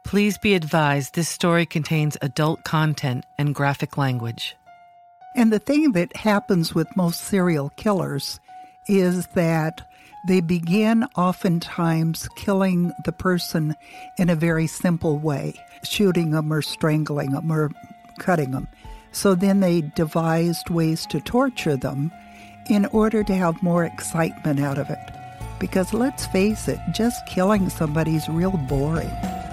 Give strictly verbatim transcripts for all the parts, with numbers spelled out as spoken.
Please be advised this story contains adult content and graphic language. And the thing that happens with most serial killers is that they begin oftentimes killing the person in a very simple way, shooting them or strangling them or cutting them. So then they devised ways to torture them in order to have more excitement out of it. Because let's face it, just killing somebody is real boring.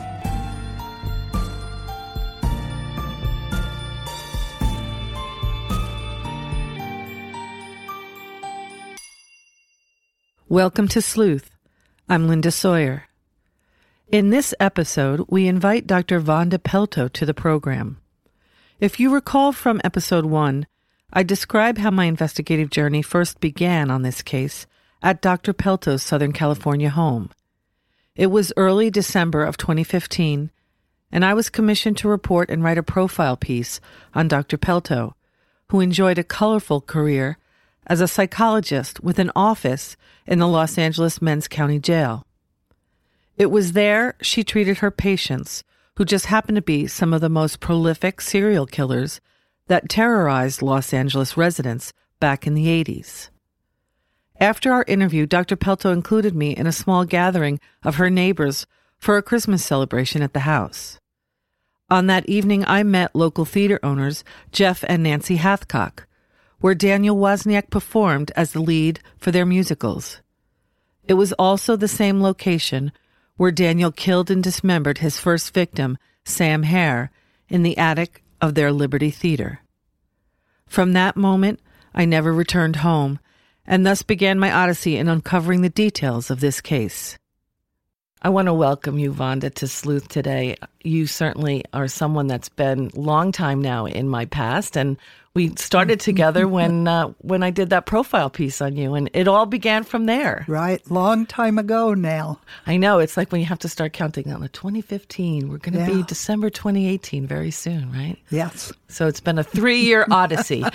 Welcome to Sleuth. I'm Linda Sawyer. In this episode, we invite Doctor Vonda Pelto to the program. If you recall from episode one, I describe how my investigative journey first began on this case at Doctor Pelto's Southern California home. It was early December of twenty fifteen, and I was commissioned to report and write a profile piece on Doctor Pelto, who enjoyed a colorful career as a psychologist with an office in the Los Angeles Men's County Jail. It was there she treated her patients, who just happened to be some of the most prolific serial killers that terrorized Los Angeles residents back in the eighties. After our interview, Doctor Pelto included me in a small gathering of her neighbors for a Christmas celebration at the house. On that evening, I met local theater owners Jeff and Nancy Hathcock, where Daniel Wozniak performed as the lead for their musicals. It was also the same location where Daniel killed and dismembered his first victim, Sam Hare, in the attic of their Liberty Theater. From that moment, I never returned home, and thus began my odyssey in uncovering the details of this case. I want to welcome you, Vonda, to Sleuth today. You certainly are someone that's been a long time now in my past, and we started together when uh, when I did that profile piece on you, and it all began from there. Right, long time ago now. I know, it's like when you have to start counting down to twenty fifteen. We're going to Yeah. be December twenty eighteen very soon, right? Yes. So it's been a three-year odyssey.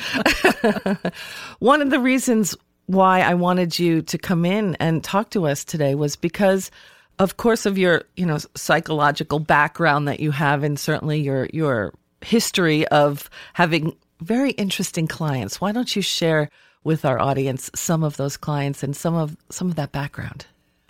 One of the reasons why I wanted you to come in and talk to us today was because, of course, of your, you know, psychological background that you have, and certainly your your history of having very interesting clients. Why don't you share with our audience some of those clients and some of some of that background?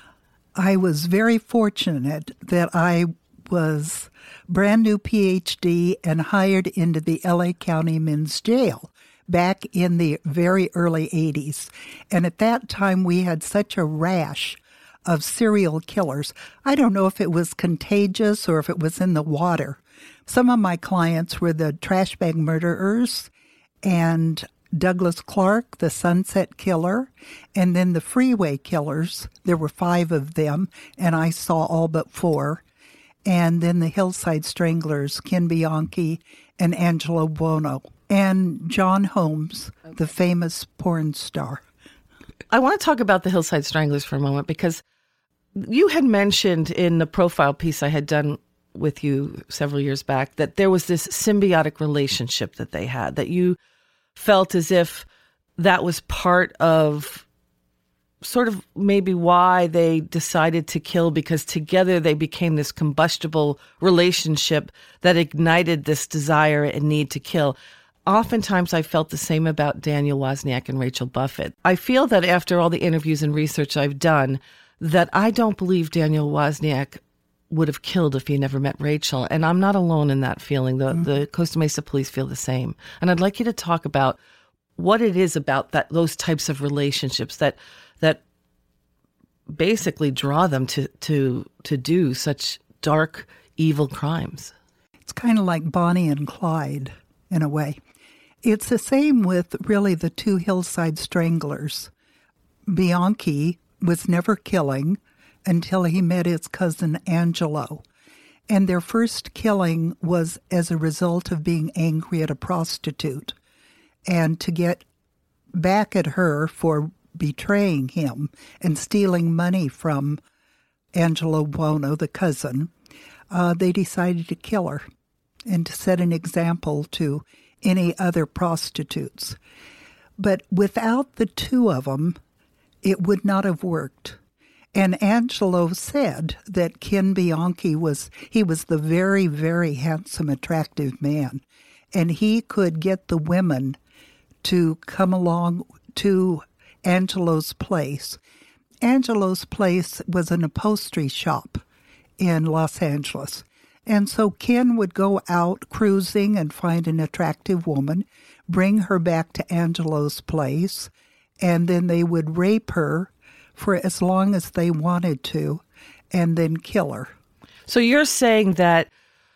I was very fortunate that I was brand new P H D and hired into the L A County Men's Jail back in the very early eighties. And at that time, we had such a rash of serial killers. I don't know if it was contagious or if it was in the water. Some of my clients were the trash bag murderers and Douglas Clark, the Sunset Killer, and then the freeway killers. There were five of them, and I saw all but four. And then the Hillside Stranglers, Ken Bianchi and Angelo Buono, and John Holmes, the famous porn star. I want to talk about the Hillside Stranglers for a moment, because you had mentioned in the profile piece I had done with you several years back that there was this symbiotic relationship that they had, that you felt as if that was part of sort of maybe why they decided to kill, because together they became this combustible relationship that ignited this desire and need to kill. Oftentimes I felt the same about Daniel Wozniak and Rachel Buffett. I feel that after all the interviews and research I've done, that I don't believe Daniel Wozniak would have killed if he never met Rachel. And I'm not alone in that feeling. The, mm-hmm. the Costa Mesa police feel the same. And I'd like you to talk about what it is about that those types of relationships that that basically draw them to, to, to do such dark, evil crimes. It's kind of like Bonnie and Clyde, in a way. It's the same with really the two Hillside Stranglers. Bianchi was never killing until he met his cousin Angelo. And their first killing was as a result of being angry at a prostitute and to get back at her for betraying him and stealing money from Angelo Buono, the cousin. Uh, they decided to kill her and to set an example to any other prostitutes. But without the two of them, it would not have worked. And Angelo said that Ken Bianchi was, he was the very, very handsome, attractive man. And he could get the women to come along to Angelo's place. Angelo's place was an upholstery shop in Los Angeles. And so Ken would go out cruising and find an attractive woman, bring her back to Angelo's place, and then they would rape her for as long as they wanted to, and then kill her. So you're saying that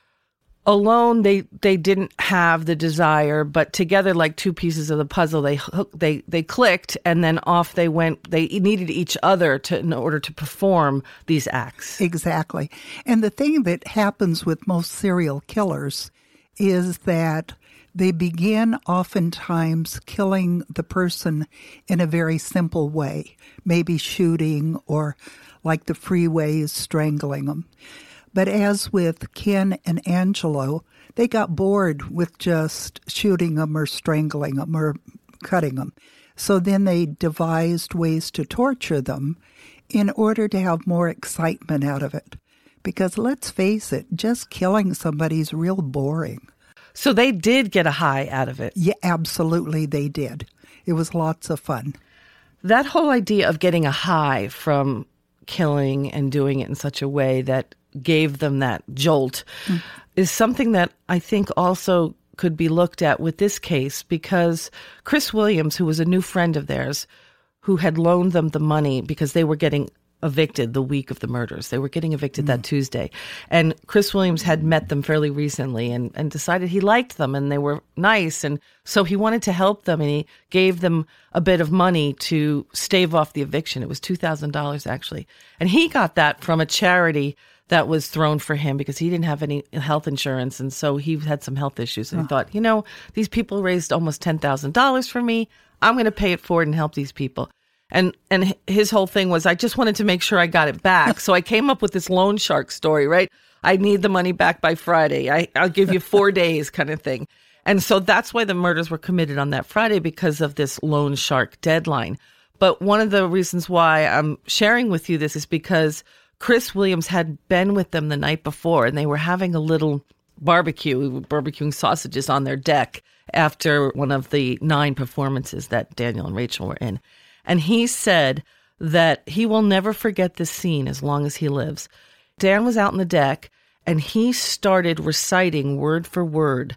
alone they they didn't have the desire, but together, like two pieces of the puzzle, they hooked, they they clicked, and then off they went. They needed each other to in order to perform these acts. Exactly. And the thing that happens with most serial killers is that they begin oftentimes killing the person in a very simple way, maybe shooting or, like the freeways, strangling them. But as with Ken and Angelo, they got bored with just shooting them or strangling them or cutting them. So then they devised ways to torture them in order to have more excitement out of it. Because let's face it, just killing somebody is real boring. So they did get a high out of it. Yeah, absolutely they did. It was lots of fun. That whole idea of getting a high from killing and doing it in such a way that gave them that jolt mm. is something that I think also could be looked at with this case, because Chris Williams, who was a new friend of theirs, who had loaned them the money because they were getting evicted the week of the murders. They were getting evicted mm. that Tuesday. And Chris Williams had met them fairly recently and, and decided he liked them and they were nice. And so he wanted to help them, and he gave them a bit of money to stave off the eviction. It was two thousand dollars actually. And he got that from a charity that was thrown for him because he didn't have any health insurance. And so he had some health issues. And oh. he thought, you know, these people raised almost ten thousand dollars for me. I'm going to pay it forward and help these people. And and his whole thing was, I just wanted to make sure I got it back. So I came up with this loan shark story, right? I need the money back by Friday. I, I'll give you four days kind of thing. And so that's why the murders were committed on that Friday, because of this loan shark deadline. But one of the reasons why I'm sharing with you this is because Chris Williams had been with them the night before, and they were having a little barbecue, barbecuing sausages on their deck after one of the nine performances that Daniel and Rachel were in. And he said that he will never forget this scene as long as he lives. Dan was out on the deck, and he started reciting word for word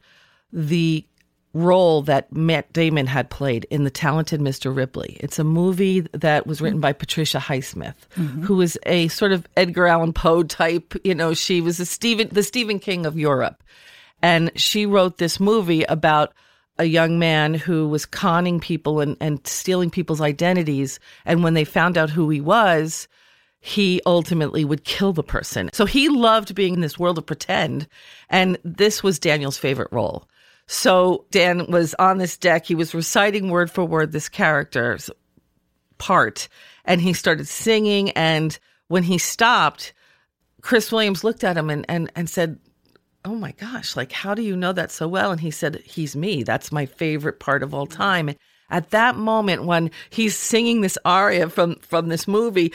the role that Matt Damon had played in The Talented Mister Ripley. It's a movie that was written by Patricia Highsmith, mm-hmm. who was a sort of Edgar Allan Poe type. You know, she was a Stephen, the Stephen King of Europe. And she wrote this movie about a young man who was conning people and, and stealing people's identities. And when they found out who he was, he ultimately would kill the person. So he loved being in this world of pretend. And this was Daniel's favorite role. So Dan was on this deck. He was reciting word for word this character's part. And he started singing. And when he stopped, Chris Williams looked at him and, and, and said, oh my gosh, like, how do you know that so well? And he said, he's me. That's my favorite part of all time. And at that moment, when he's singing this aria from, from this movie,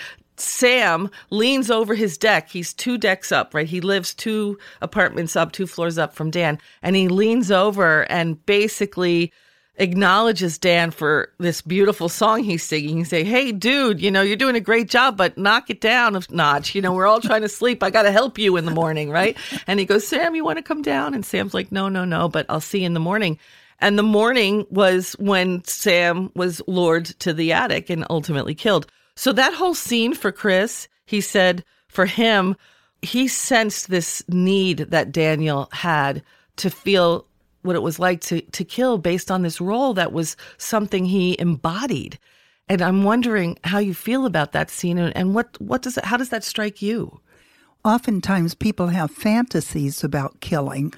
Sam leans over his deck. He's two decks up, right? He lives two apartments up, two floors up from Dan. And he leans over and basically acknowledges Dan for this beautiful song he's singing. He say, hey, dude, you know, you're doing a great job, but knock it down a notch. You know, we're all trying to sleep. I got to help you in the morning, right? And he goes, Sam, you want to come down? And Sam's like, no, no, no, but I'll see you in the morning. And the morning was when Sam was lured to the attic and ultimately killed. So that whole scene for Chris, he said, for him, he sensed this need that Daniel had to feel what it was like to, to kill based on this role that was something he embodied. And I'm wondering how you feel about that scene and, and what, what does it, how does that strike you? Oftentimes people have fantasies about killing.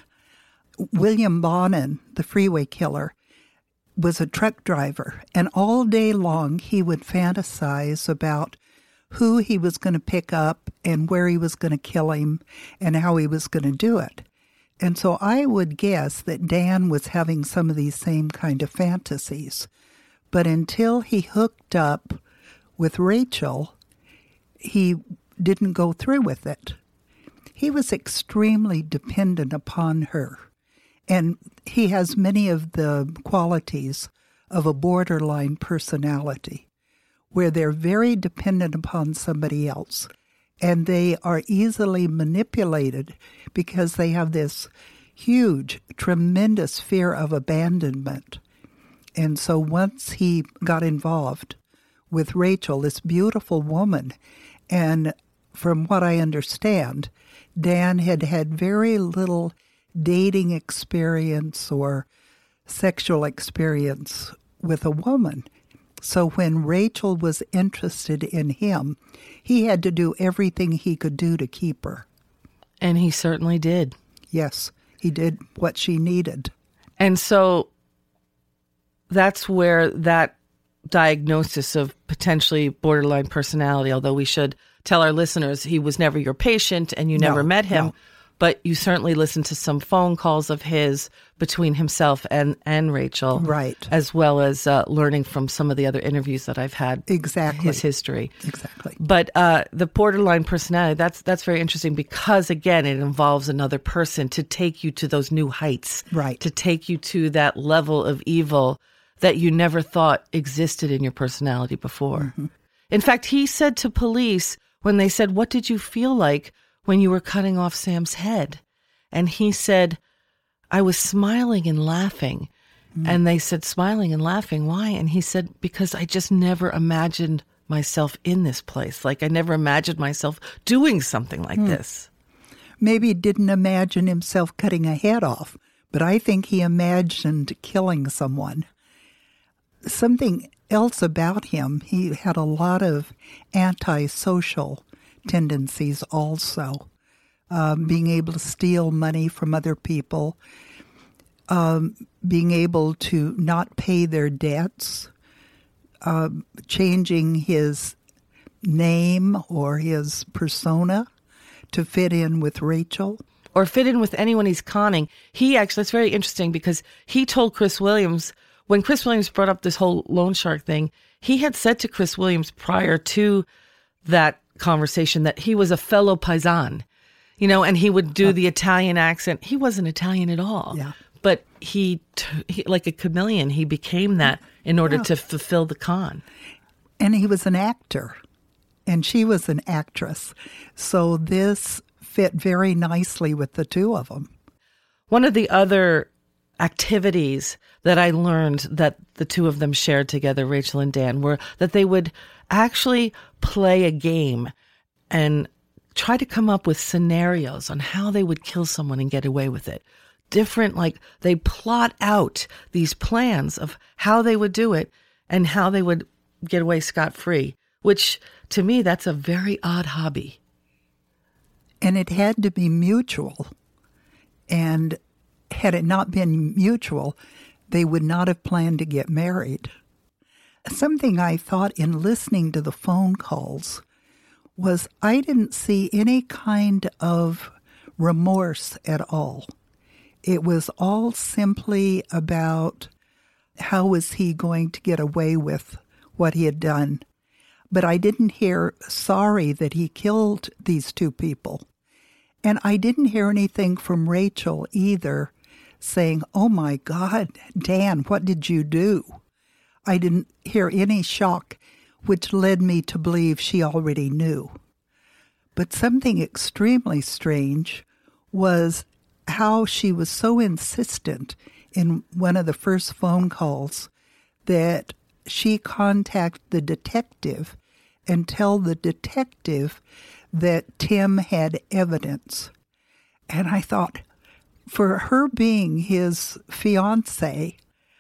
William Bonin, the freeway killer, was a truck driver, and all day long he would fantasize about who he was going to pick up and where he was going to kill him and how he was going to do it. And so I would guess that Dan was having some of these same kind of fantasies. But until he hooked up with Rachel, he didn't go through with it. He was extremely dependent upon her, and he has many of the qualities of a borderline personality, where they're very dependent upon somebody else, and they are easily manipulated because they have this huge, tremendous fear of abandonment. And so once he got involved with Rachel, this beautiful woman, and from what I understand, Dan had had very little dating experience or sexual experience with a woman. So when Rachel was interested in him, he had to do everything he could do to keep her. And he certainly did. Yes, he did what she needed. And so that's where that diagnosis of potentially borderline personality, although we should tell our listeners he was never your patient and you never No, met him, no. but you certainly listened to some phone calls of his between himself and, and Rachel. Right. As well as uh, learning from some of the other interviews that I've had. Exactly. His history. Exactly. But uh, the borderline personality, that's that's very interesting because, again, it involves another person to take you to those new heights. Right. To take you to that level of evil that you never thought existed in your personality before. Mm-hmm. In fact, he said to police when they said, "What did you feel like when you were cutting off Sam's head?" And he said, "I was smiling and laughing." Mm-hmm. And they said, "Smiling and laughing, why?" And he said, "Because I just never imagined myself in this place. Like I never imagined myself doing something like mm. this." Maybe he didn't imagine himself cutting a head off, but I think he imagined killing someone. Something else about him, he had a lot of antisocial tendencies also. Um, being able to steal money from other people, um, being able to not pay their debts, uh, changing his name or his persona to fit in with Rachel. Or fit in with anyone he's conning. He actually, that's very interesting because he told Chris Williams, when Chris Williams brought up this whole loan shark thing, he had said to Chris Williams prior to that conversation that he was a fellow paisan, you know, and he would do the Italian accent. He wasn't Italian at all. Yeah. But he, he, like a chameleon, he became that in order yeah. to fulfill the con. And he was an actor, and she was an actress. So this fit very nicely with the two of them. One of the other activities that I learned that the two of them shared together, Rachel and Dan, were that they would actually play a game and try to come up with scenarios on how they would kill someone and get away with it. Different, like they plot out these plans of how they would do it and how they would get away scot-free, which to me, that's a very odd hobby. And it had to be mutual. And had it not been mutual, they would not have planned to get married. Something I thought in listening to the phone calls was I didn't see any kind of remorse at all. It was all simply about how was he going to get away with what he had done. But I didn't hear sorry that he killed these two people. And I didn't hear anything from Rachel either saying, "Oh my God, Dan, what did you do?" I didn't hear any shock, which led me to believe she already knew. But something extremely strange was how she was so insistent in one of the first phone calls that she contact the detective and tell the detective that Tim had evidence. And I thought, for her being his fiancé,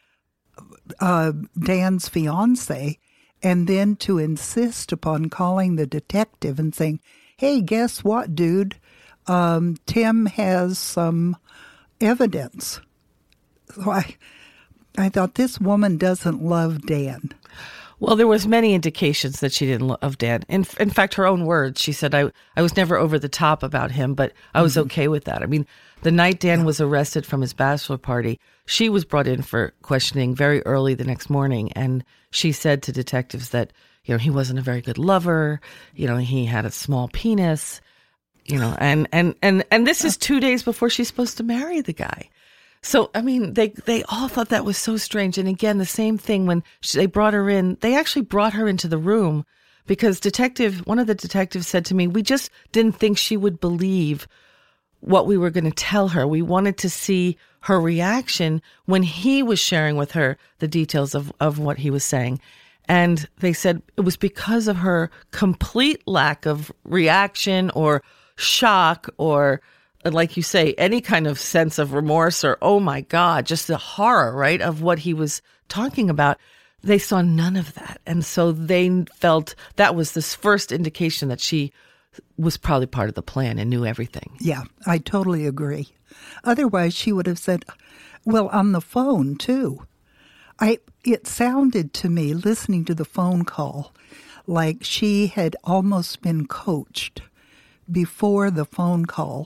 uh, Dan's fiancé, and then to insist upon calling the detective and saying, "Hey, guess what, dude? Um, Tim has some evidence." So I, I thought, this woman doesn't love Dan. Well, there was many indications that she didn't love Dan. In, in fact, her own words, she said, I, I was never over the top about him, but I was mm-hmm. okay with that. I mean, the night Dan yeah. was arrested from his bachelor party, she was brought in for questioning very early the next morning. And she said to detectives that, you know, he wasn't a very good lover. You know, he had a small penis, you know, and, and, and, and this is two days before she's supposed to marry the guy. So, I mean, they, they all thought that was so strange. And again, the same thing when she, they brought her in, they actually brought her into the room because detective, one of the detectives said to me, we just didn't think she would believe what we were going to tell her. We wanted to see her reaction when he was sharing with her the details of, of what he was saying. And they said it was because of her complete lack of reaction or shock or, like you say, any kind of sense of remorse or, oh my God, just the horror, right, of what he was talking about. They saw none of that. And so they felt that was this first indication that she was probably part of the plan and knew everything. Yeah, I totally agree. Otherwise, she would have said, well, on the phone, too. I. It sounded to me, listening to the phone call, like she had almost been coached before the phone call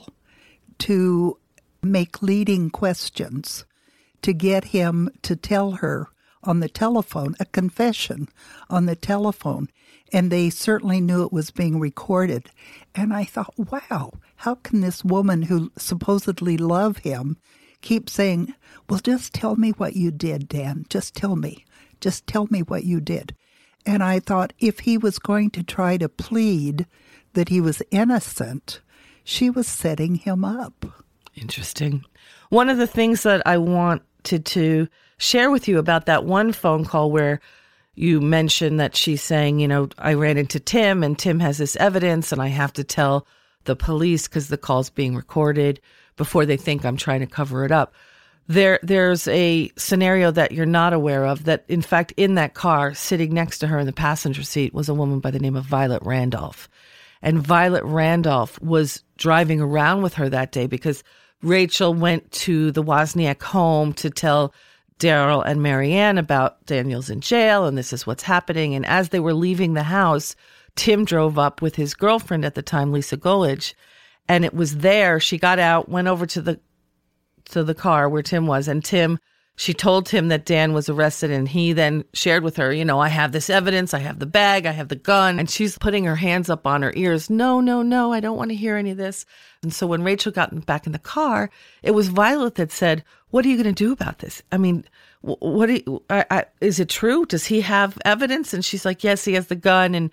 to make leading questions to get him to tell her on the telephone, a confession on the telephone. And they certainly knew it was being recorded. And I thought, wow, how can this woman who supposedly loved him keep saying, well, just tell me what you did, Dan. Just tell me. Just tell me what you did. And I thought if he was going to try to plead that he was innocent, she was setting him up. Interesting. One of the things that I wanted to share with you about that one phone call where you mentioned that she's saying, you know, I ran into Tim and Tim has this evidence and I have to tell the police because the call's being recorded before they think I'm trying to cover it up. There, there's a scenario that you're not aware of that, in fact, in that car, sitting next to her in the passenger seat was a woman by the name of Violet Randolph. And Violet Randolph was driving around with her that day because Rachel went to the Wozniak home to tell Daryl and Marianne about Daniel's in jail and this is what's happening. And as they were leaving the house, Tim drove up with his girlfriend at the time, Lisa Golage. And it was there. She got out, went over to the to the car where Tim was. And Tim, she told Tim that Dan was arrested. And he then shared with her, you know, I have this evidence. I have the bag. I have the gun. And she's putting her hands up on her ears. No, no, no. I don't want to hear any of this. And so when Rachel got back in the car, it was Violet that said, what are you going to do about this? I mean, what do you, I, I, is it true? Does he have evidence? And she's like, yes, he has the gun. And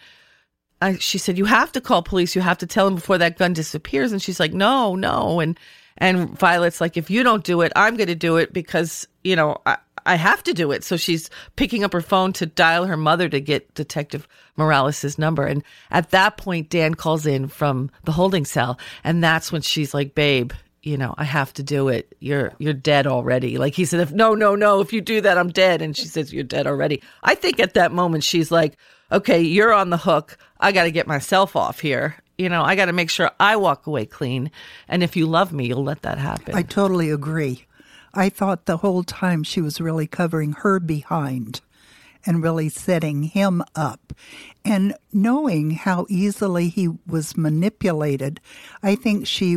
I, she said, you have to call police. You have to tell him before that gun disappears. And she's like, no, no. And and Violet's like, if you don't do it, I'm going to do it because, you know, I, I have to do it. So she's picking up her phone to dial her mother to get Detective Morales' number. And at that point, Dan calls in from the holding cell. And that's when she's like, babe, you know, I have to do it. You're you're dead already. Like he said, if no, no, no, if you do that, I'm dead. And she says, you're dead already. I think at that moment, she's like, okay, you're on the hook. I got to get myself off here. You know, I got to make sure I walk away clean. And if you love me, you'll let that happen. I totally agree. I thought the whole time she was really covering her behind and really setting him up. And knowing how easily he was manipulated, I think she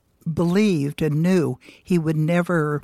believed and knew he would never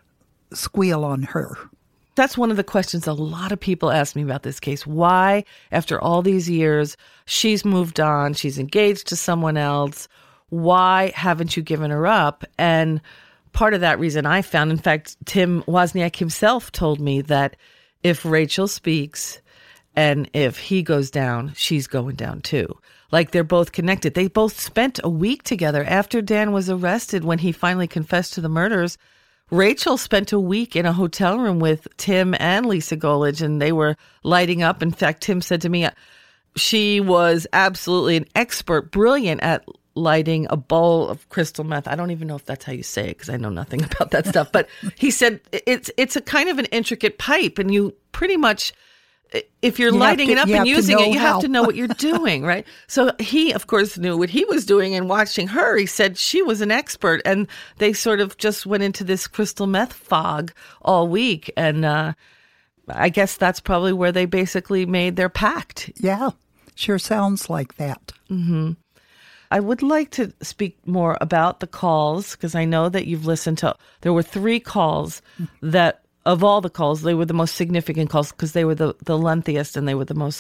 squeal on her. That's one of the questions a lot of people ask me about this case. Why, after all these years, she's moved on, she's engaged to someone else, why haven't you given her up? And part of that reason I found, in fact, Tim Wozniak himself told me that if Rachel speaks and if he goes down, she's going down too. Like they're both connected. They both spent a week together after Dan was arrested when he finally confessed to the murders. Rachel spent a week in a hotel room with Tim and Lisa Golage, and they were lighting up. In fact, Tim said to me, she was absolutely an expert, brilliant at lighting a bowl of crystal meth. I don't even know if that's how you say it because I know nothing about that stuff. But he said it's it's a kind of an intricate pipe, and you pretty much, if you're you lighting to, it up and using it, you how. have to know what you're doing, right? So he, of course, knew what he was doing, and watching her, he said she was an expert, and they sort of just went into this crystal meth fog all week, and uh, I guess that's probably where they basically made their pact. Yeah, sure sounds like that. Mm-hmm. I would like to speak more about the calls, because I know that you've listened to, there were three calls that, of all the calls, they were the most significant calls because they were the, the lengthiest and they were the most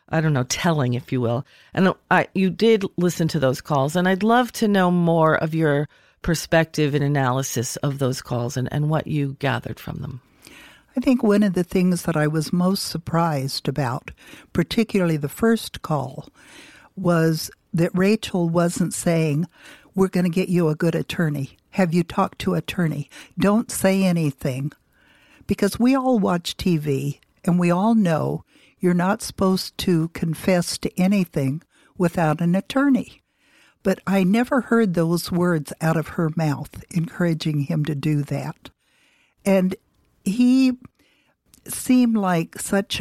I don't know, telling, if you will. And I, you did listen to those calls, and I'd love to know more of your perspective and analysis of those calls and, and what you gathered from them. I think one of the things that I was most surprised about, particularly the first call, was that Rachel wasn't saying, we're going to get you a good attorney. Have you talked to an attorney? Don't say anything. Because we all watch T V, and we all know you're not supposed to confess to anything without an attorney. But I never heard those words out of her mouth, encouraging him to do that. And he seemed like such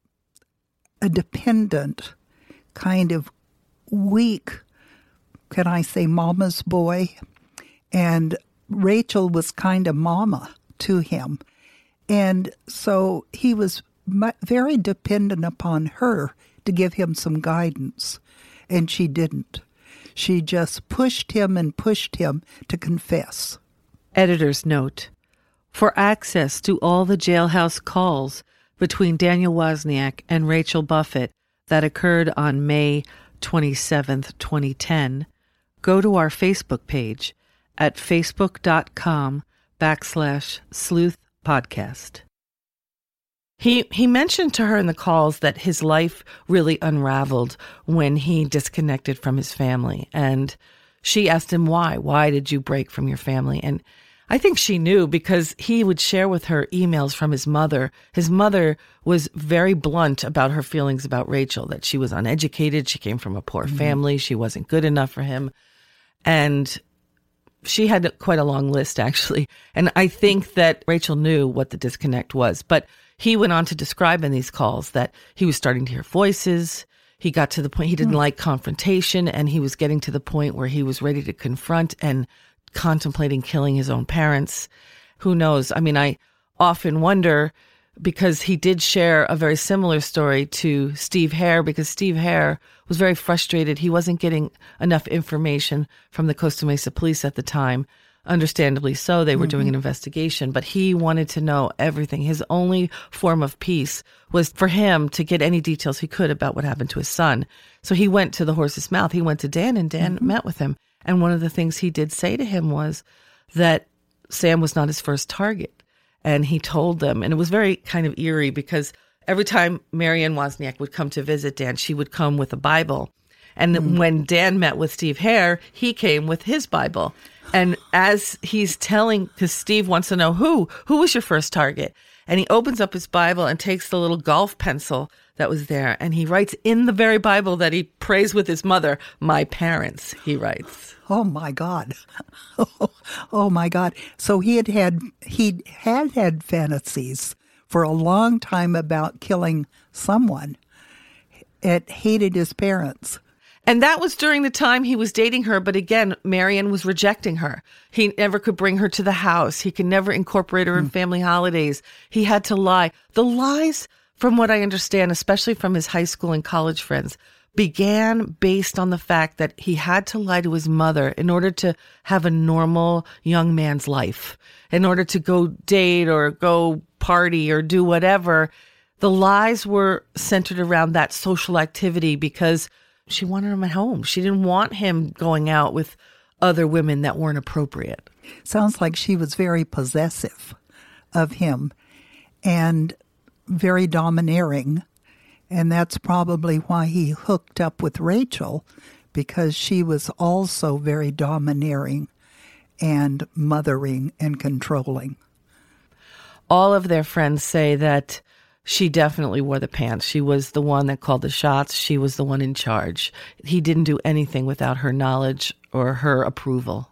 a dependent, kind of weak, can I say, mama's boy? And Rachel was kind of mama to him. And so he was very dependent upon her to give him some guidance, and she didn't. She just pushed him and pushed him to confess. Editor's note: for access to all the jailhouse calls between Daniel Wozniak and Rachel Buffett that occurred on May twenty-seventh, twenty ten, go to our Facebook page at facebook.com backslash sleuth podcast. He he mentioned to her in the calls that his life really unraveled when he disconnected from his family. And she asked him why. Why did you break from your family? And I think she knew, because he would share with her emails from his mother. His mother was very blunt about her feelings about Rachel, that she was uneducated, she came from a poor mm-hmm. family, she wasn't good enough for him. And she had quite a long list, actually. And I think that Rachel knew what the disconnect was. But he went on to describe in these calls that he was starting to hear voices. He got to the point he didn't mm. like confrontation, and he was getting to the point where he was ready to confront and contemplating killing his own parents. Who knows? I mean, I often wonder, because he did share a very similar story to Steve Hare, because Steve Hare was very frustrated. He wasn't getting enough information from the Costa Mesa police at the time. Understandably so, they were mm-hmm. doing an investigation, but he wanted to know everything. His only form of peace was for him to get any details he could about what happened to his son. So he went to the horse's mouth. He went to Dan, and Dan mm-hmm. met with him. And one of the things he did say to him was that Sam was not his first target. And he told them, and it was very kind of eerie, because every time Marianne Wozniak would come to visit Dan, she would come with a Bible. And mm-hmm. when Dan met with Steve Hare, he came with his Bible. And as he's telling, because Steve wants to know who, who was your first target? And he opens up his Bible and takes the little golf pencil that was there. And he writes in the very Bible that he prays with his mother, my parents, he writes. Oh, my God. Oh, my God. So he had had, he had had fantasies for a long time about killing someone. It hated his parents. And that was during the time he was dating her. But again, Marianne was rejecting her. He never could bring her to the house. He could never incorporate her in family holidays. He had to lie. The lies, from what I understand, especially from his high school and college friends, began based on the fact that he had to lie to his mother in order to have a normal young man's life, in order to go date or go party or do whatever. The lies were centered around that social activity because she wanted him at home. She didn't want him going out with other women that weren't appropriate. Sounds like she was very possessive of him and very domineering. And that's probably why he hooked up with Rachel, because she was also very domineering and mothering and controlling. All of their friends say that she definitely wore the pants. She was the one that called the shots. She was the one in charge. He didn't do anything without her knowledge or her approval.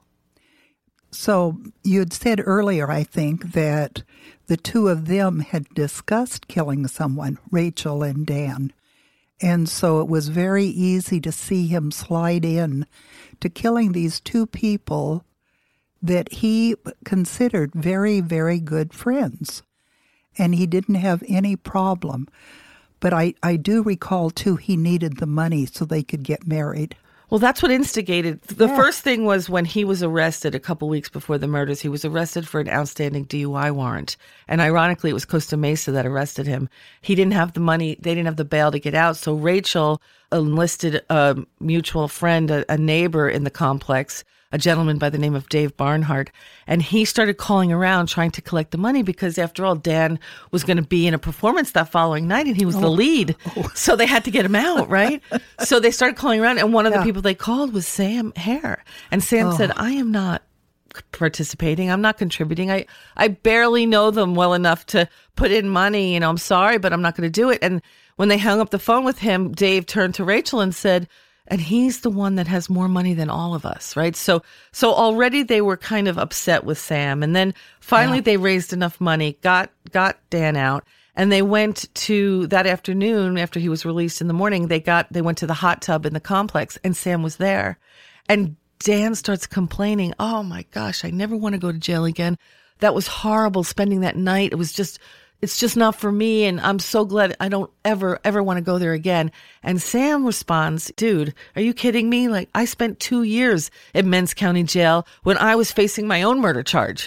So you had said earlier, I think, that the two of them had discussed killing someone, Rachel and Dan. And so it was very easy to see him slide in to killing these two people that he considered very, very good friends. And he didn't have any problem. But I, I do recall, too, he needed the money so they could get married. Well, that's what instigated. The Yeah. first thing was when he was arrested a couple weeks before the murders. He was arrested for an outstanding D U I warrant. And ironically, it was Costa Mesa that arrested him. He didn't have the money. They didn't have the bail to get out. So Rachel enlisted a mutual friend, a, a neighbor in the complex, a gentleman by the name of Dave Barnhart. And he started calling around trying to collect the money because, after all, Dan was going to be in a performance that following night and he was oh. the lead. Oh. So they had to get him out, right? So they started calling around. And one of yeah. the people they called was Sam Hare. And Sam oh. said, I am not participating. I'm not contributing. I, I barely know them well enough to put in money. You know, I'm sorry, but I'm not going to do it. And when they hung up the phone with him, Dave turned to Rachel and said, and he's the one that has more money than all of us, right? So so already they were kind of upset with Sam. And then finally yeah. they raised enough money, got got Dan out, and they went to, that afternoon after he was released in the morning, they got they went to the hot tub in the complex, and Sam was there. And Dan starts complaining, oh my gosh, I never want to go to jail again. That was horrible spending that night. It was just... It's just not for me, and I'm so glad I don't ever, ever want to go there again. And Sam responds, dude, are you kidding me? Like, I spent two years in Men's County Jail when I was facing my own murder charge.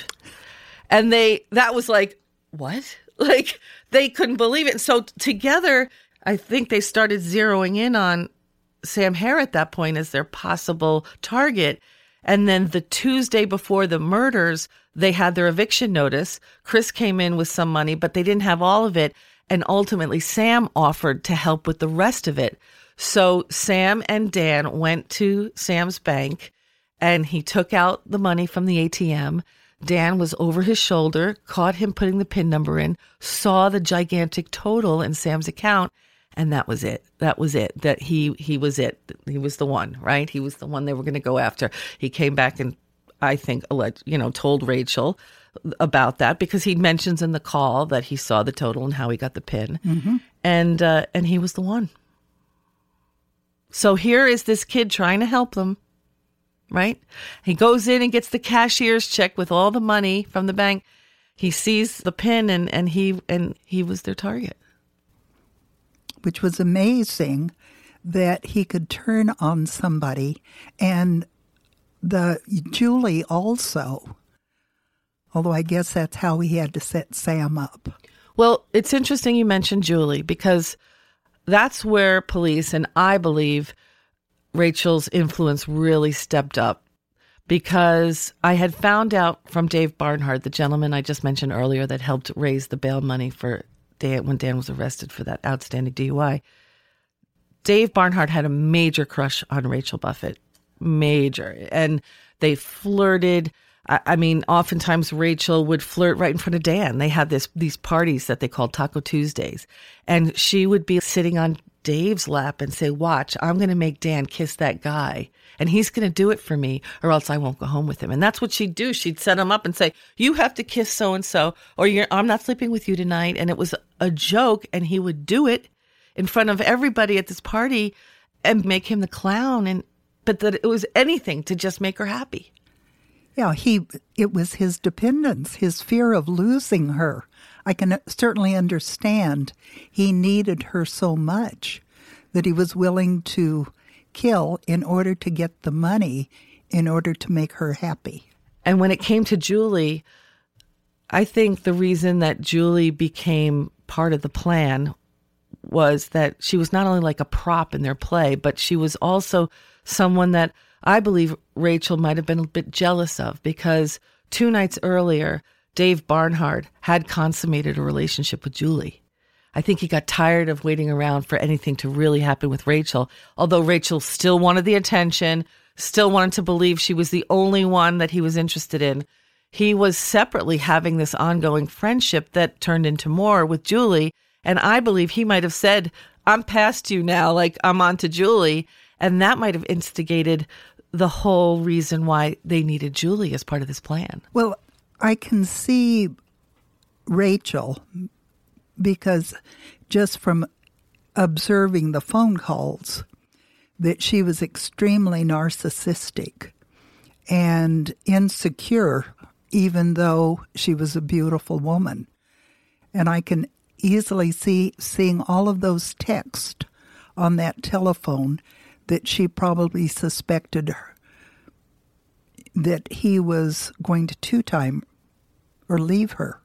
And they, that was like, what? Like, they couldn't believe it. And so together, I think they started zeroing in on Sam Hare at that point as their possible target. And then the Tuesday before the murders, they had their eviction notice. Chris came in with some money, but they didn't have all of it. And ultimately, Sam offered to help with the rest of it. So Sam and Dan went to Sam's bank, and he took out the money from the A T M. Dan was over his shoulder, caught him putting the PIN number in, saw the gigantic total in Sam's account, and that was it. That was it. That he he was it. He was the one, right? He was the one they were going to go after. He came back and, I think, you know, told Rachel about that because he mentions in the call that he saw the total and how he got the PIN. Mm-hmm. And uh, and he was the one. So here is this kid trying to help them, right? He goes in and gets the cashier's check with all the money from the bank. He sees the PIN and, and he and he was their target. Which was amazing that he could turn on somebody. And the Julie also, although I guess that's how he had to set Sam up. Well, it's interesting you mentioned Julie because that's where police, and I believe Rachel's influence really stepped up, because I had found out from Dave Barnhart, the gentleman I just mentioned earlier that helped raise the bail money for Dan when Dan was arrested for that outstanding D U I. Dave Barnhart had a major crush on Rachel Buffett, major, and they flirted. I, I mean, oftentimes Rachel would flirt right in front of Dan. They had this these parties that they called Taco Tuesdays, and she would be sitting on Dave's lap and say, "Watch, I'm going to make Dan kiss that guy, and he's going to do it for me, or else I won't go home with him." And that's what she'd do. She'd set him up and say, "You have to kiss so and so, or you're, I'm not sleeping with you tonight." And it was a joke, and he would do it in front of everybody at this party and make him the clown. And but that it was anything to just make her happy. Yeah, he. It was his dependence, his fear of losing her. I can certainly understand. He needed her so much that he was willing to kill in order to get the money, in order to make her happy. And when it came to Julie, I think the reason that Julie became part of the plan was that she was not only like a prop in their play, but she was also someone that I believe Rachel might have been a bit jealous of, because two nights earlier, Dave Barnhart had consummated a relationship with Julie. I think he got tired of waiting around for anything to really happen with Rachel, although Rachel still wanted the attention, still wanted to believe she was the only one that he was interested in. He was separately having this ongoing friendship that turned into more with Julie, and I believe he might have said, "I'm past you now, like I'm on to Julie," and that might have instigated the whole reason why they needed Julie as part of this plan. Well, I can see Rachel, because just from observing the phone calls, that she was extremely narcissistic and insecure, even though she was a beautiful woman. And I can easily see seeing all of those texts on that telephone that she probably suspected her, that he was going to two-time or leave her.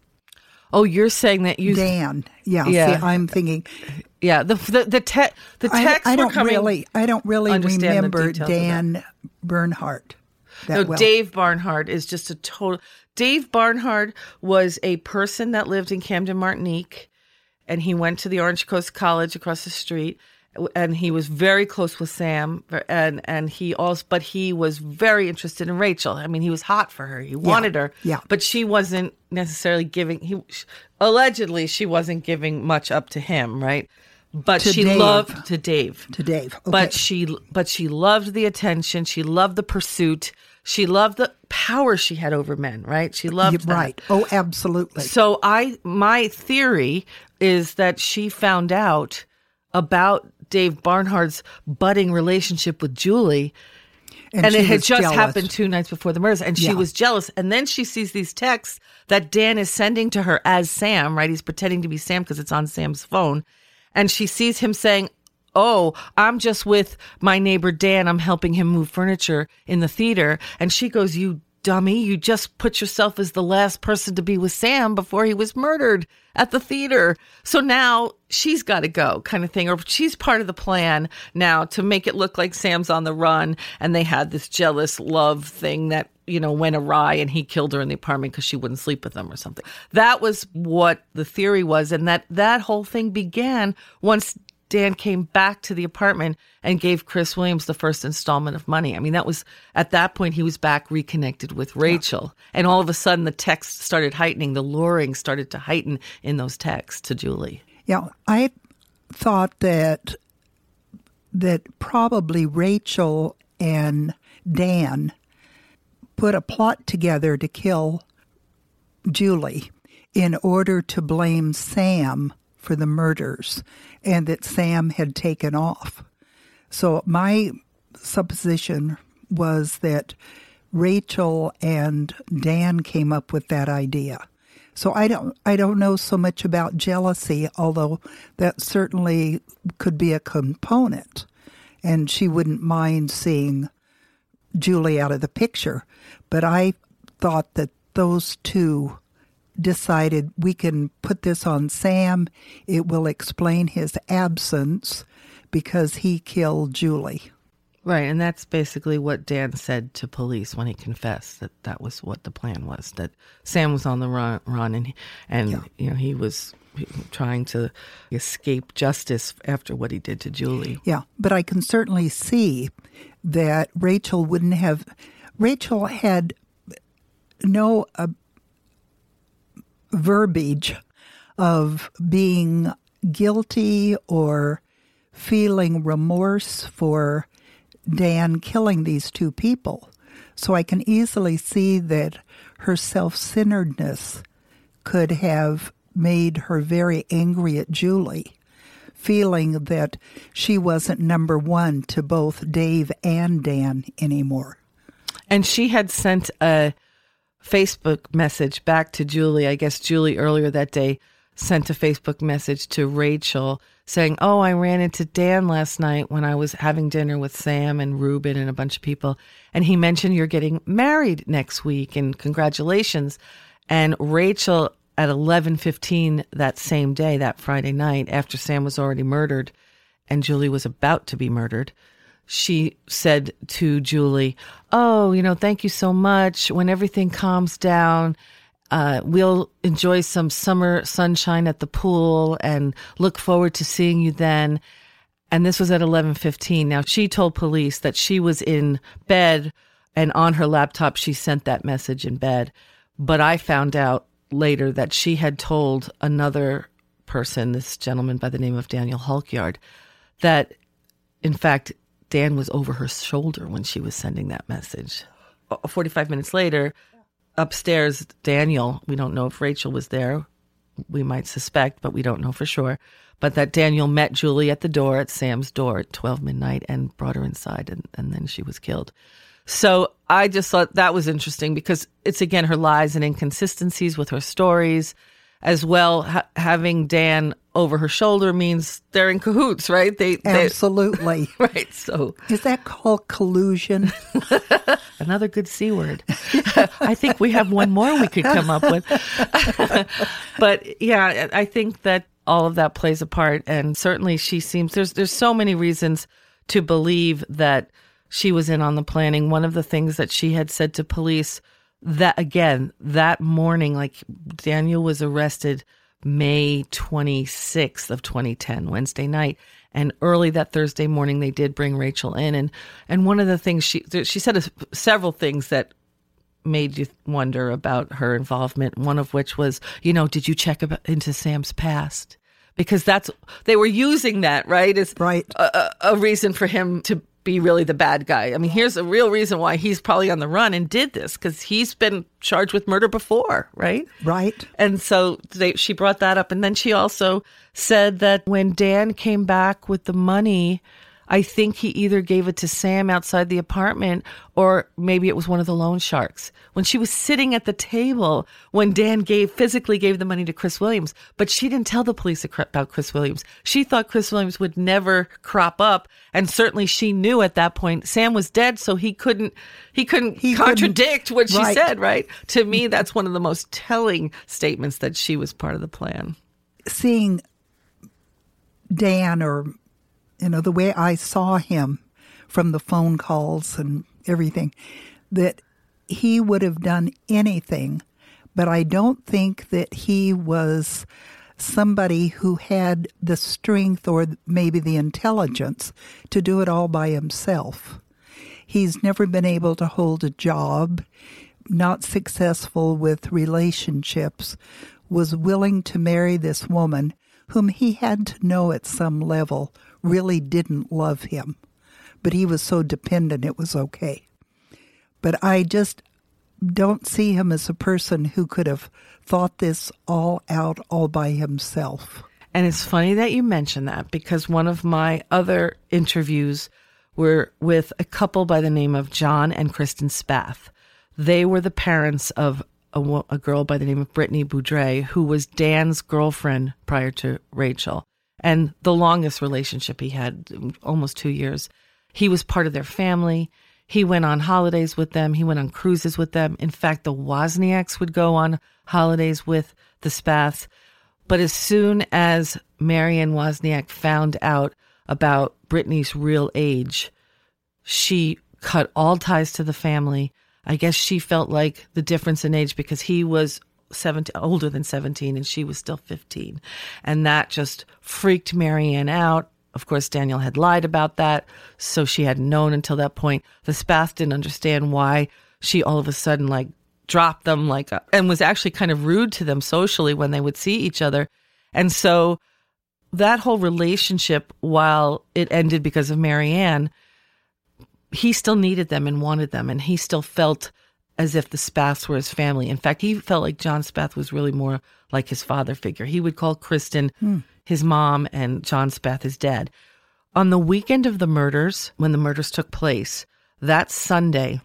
Oh, you're saying that you... Dan. Yeah, yeah. See, I'm thinking... Yeah, the the the, te- the text I, I don't were coming... really, I don't really remember Dan Bernhardt that no, well. Dave Barnhart is just a total... Dave Barnhart was a person that lived in Camden, Martinique, and he went to the Orange Coast College across the street, and he was very close with Sam, and and he also, but he was very interested in Rachel. I mean, he was hot for her. He wanted yeah, her, yeah. but she wasn't necessarily giving. He allegedly she wasn't giving much up to him, right? But to she Dave. loved to Dave. To Dave. Okay. But she but she loved the attention. She loved the pursuit. She loved the power she had over men, right? She loved that. Right. Oh, absolutely. So I my theory is that she found out about Dave Barnhart's budding relationship with Julie, and, and it had just jealous. happened two nights before the murders, and she yeah. was jealous. And then she sees these texts that Dan is sending to her as Sam, right? He's pretending to be Sam because it's on Sam's phone. And she sees him saying, oh, I'm just with my neighbor Dan. I'm helping him move furniture in the theater. And she goes, you dummy, you just put yourself as the last person to be with Sam before he was murdered at the theater. So now she's got to go, kind of thing. Or she's part of the plan now to make it look like Sam's on the run. And they had this jealous love thing that, you know, went awry, and he killed her in the apartment because she wouldn't sleep with him or something. That was what the theory was. And that that whole thing began once Dan came back to the apartment and gave Chris Williams the first installment of money. I mean, that was, at that point, he was back reconnected with Rachel. Yeah. And all of a sudden, the text started heightening. The luring started to heighten in those texts to Julie. Yeah, I thought that that probably Rachel and Dan put a plot together to kill Julie in order to blame Sam for the murders, and that Sam had taken off. So my supposition was that Rachel and Dan came up with that idea. So I don't I don't know so much about jealousy, although that certainly could be a component. And she wouldn't mind seeing Julie out of the picture. But I thought that those two decided we can put this on Sam. It will explain his absence because he killed Julie. Right, and that's basically what Dan said to police when he confessed, that that was what the plan was, that Sam was on the run, run and, and yeah. you know, he was trying to escape justice after what he did to Julie. Yeah, but I can certainly see that Rachel wouldn't have... Rachel had no uh, verbiage of being guilty or feeling remorse for Dan killing these two people. So I can easily see that her self-centeredness could have made her very angry at Julie, feeling that she wasn't number one to both Dave and Dan anymore. And she had sent a Facebook message back to Julie. I guess Julie earlier that day sent a Facebook message to Rachel saying, oh, I ran into Dan last night when I was having dinner with Sam and Ruben and a bunch of people. And he mentioned you're getting married next week and congratulations. And Rachel at eleven fifteen that same day, that Friday night, after Sam was already murdered and Julie was about to be murdered, she said to Julie, oh, you know, thank you so much. When everything calms down, uh, we'll enjoy some summer sunshine at the pool and look forward to seeing you then. And this was at eleven fifteen. Now, she told police that she was in bed and on her laptop, she sent that message in bed. But I found out later that she had told another person, this gentleman by the name of Daniel Hulkyard, that in fact, Dan was over her shoulder when she was sending that message. forty-five minutes later, upstairs, Daniel, we don't know if Rachel was there. We might suspect, but we don't know for sure. But that Daniel met Julie at the door, at Sam's door at twelve midnight and brought her inside, and, and then she was killed. So I just thought that was interesting because it's, again, her lies and inconsistencies with her stories, as well ha- having Dan over her shoulder means they're in cahoots, right? They, they Absolutely. Right. So is that called collusion? Another good C word. I think we have one more we could come up with. But yeah, I think that all of that plays a part. And certainly she seems, there's there's so many reasons to believe that she was in on the planning. One of the things that she had said to police that, again, that morning, like Daniel was arrested May twenty-sixth of twenty ten, Wednesday night. And early that Thursday morning, they did bring Rachel in. And, and one of the things she, she said is several things that made you wonder about her involvement. One of which was, you know, did you check about, into Sam's past? Because that's, they were using that, right? As right. a, a reason for him to be really the bad guy. I mean, here's a real reason why he's probably on the run and did this, because he's been charged with murder before, right? Right. And so they, she brought that up. And then she also said that when Dan came back with the money, I think he either gave it to Sam outside the apartment or maybe it was one of the loan sharks. When she was sitting at the table, when Dan gave physically gave the money to Chris Williams, but she didn't tell the police about Chris Williams. She thought Chris Williams would never crop up. And certainly she knew at that point Sam was dead, so he couldn't he couldn't he contradict couldn't, what she right. said, right? To me, that's one of the most telling statements that she was part of the plan. Seeing Dan, or you know, the way I saw him from the phone calls and everything, that he would have done anything, but I don't think that he was somebody who had the strength or maybe the intelligence to do it all by himself. He's never been able to hold a job, not successful with relationships, was willing to marry this woman whom he had to know at some level really didn't love him, but he was so dependent it was okay. But I just don't see him as a person who could have thought this all out all by himself. And it's funny that you mention that, because one of my other interviews were with a couple by the name of John and Kristen Spath. They were the parents of a, a girl by the name of Brittany Boudreaux, who was Dan's girlfriend prior to Rachel, and the longest relationship he had, almost two years. He was part of their family. He went on holidays with them. He went on cruises with them. In fact, the Wozniaks would go on holidays with the Spaths. But as soon as Marianne Wozniak found out about Brittany's real age, she cut all ties to the family. I guess she felt like the difference in age, because he was seventeen, older than seventeen, and she was still fifteen. And that just freaked Marianne out. Of course, Daniel had lied about that, so she hadn't known until that point. The Spath didn't understand why she all of a sudden like dropped them, like, and was actually kind of rude to them socially when they would see each other. And so that whole relationship, while it ended because of Marianne, he still needed them and wanted them, and he still felt as if the Spaths were his family. In fact, he felt like John Spath was really more like his father figure. He would call Kristen hmm. his mom and John Spath his dad. On the weekend of the murders, when the murders took place, that Sunday,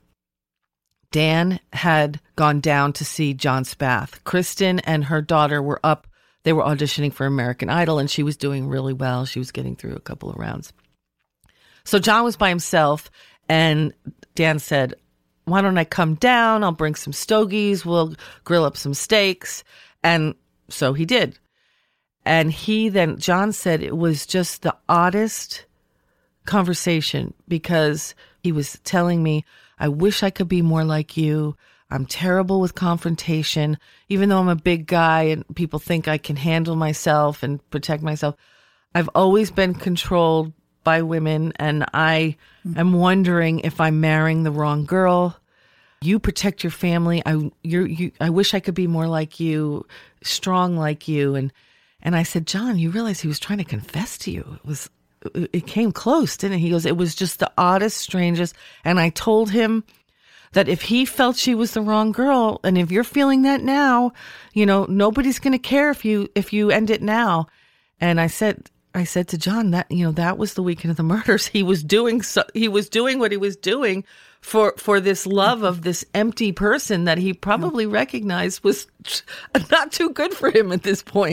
Dan had gone down to see John Spath. Kristen and her daughter were up. They were auditioning for American Idol, and she was doing really well. She was getting through a couple of rounds. So John was by himself, and Dan said, why don't I come down? I'll bring some stogies. We'll grill up some steaks. And so he did. And he then, John said it was just the oddest conversation, because he was telling me, I wish I could be more like you. I'm terrible with confrontation. Even though I'm a big guy and people think I can handle myself and protect myself, I've always been controlled by women, and I am wondering if I'm marrying the wrong girl. You protect your family. I you you I wish I could be more like you, strong like you. And and I said, John, you realize he was trying to confess to you. It was it came close, didn't it? He goes, it was just the oddest, strangest. And I told him that if he felt she was the wrong girl, and if you're feeling that now, you know, nobody's going to care if you if you end it now. And I said. I said to John that, you know, that was the weekend of the murders. He was doing so, he was doing what he was doing for, for this love of this empty person that he probably recognized was not too good for him at this point.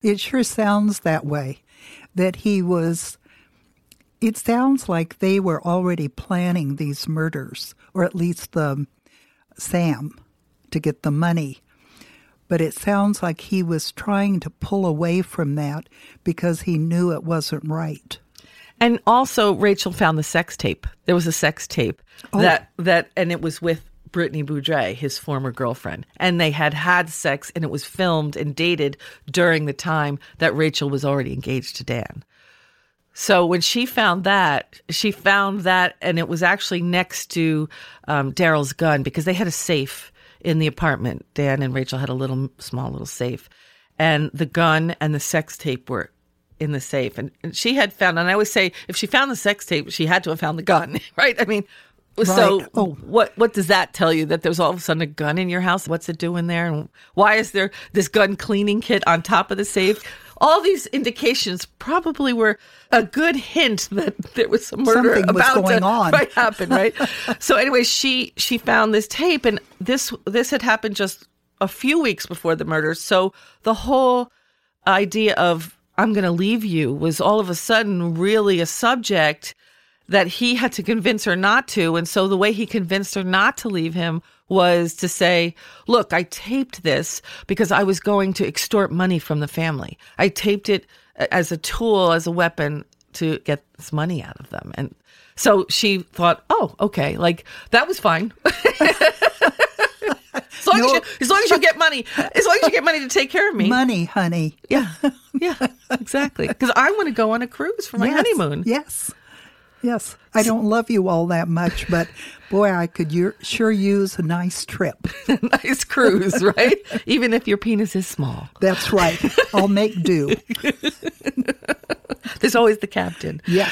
It sure sounds that way, that he was, it sounds like they were already planning these murders, or at least the Sam, to get the money. But it sounds like he was trying to pull away from that because he knew it wasn't right. And also, Rachel found the sex tape. There was a sex tape oh. that that, and it was with Brittany Boudreaux, his former girlfriend. And they had had sex, and it was filmed and dated during the time that Rachel was already engaged to Dan. So when she found that, she found that, and it was actually next to um, Daryl's gun, because they had a safe in the apartment. Dan and Rachel had a little, small little safe. And the gun and the sex tape were in the safe. And, and she had found, and I always say, if she found the sex tape, she had to have found the gun, right? I mean, right. so oh. what what does that tell you? That there's all of a sudden a gun in your house? What's it doing there? And why is there this gun cleaning kit on top of the safe? All these indications probably were a good hint that there was some murder Something was about going to on. Right, happen, right? So anyway, she she found this tape, and this this had happened just a few weeks before the murder. So the whole idea of I'm going to leave you was all of a sudden really a subject that he had to convince her not to. And so the way he convinced her not to leave him was to say, look, I taped this because I was going to extort money from the family. I taped it as a tool, as a weapon to get this money out of them. And so she thought, oh, okay, like that was fine. As long, no. as, you, as long as you get money, as long as you get money to take care of me. Money, honey. Yeah, yeah, exactly. Because I want to go on a cruise for my yes, honeymoon. Yes, yes. I don't love you all that much, but boy, I could sure use a nice trip. Nice cruise, right? Even if your penis is small. That's right. I'll make do. There's always the captain. Yes.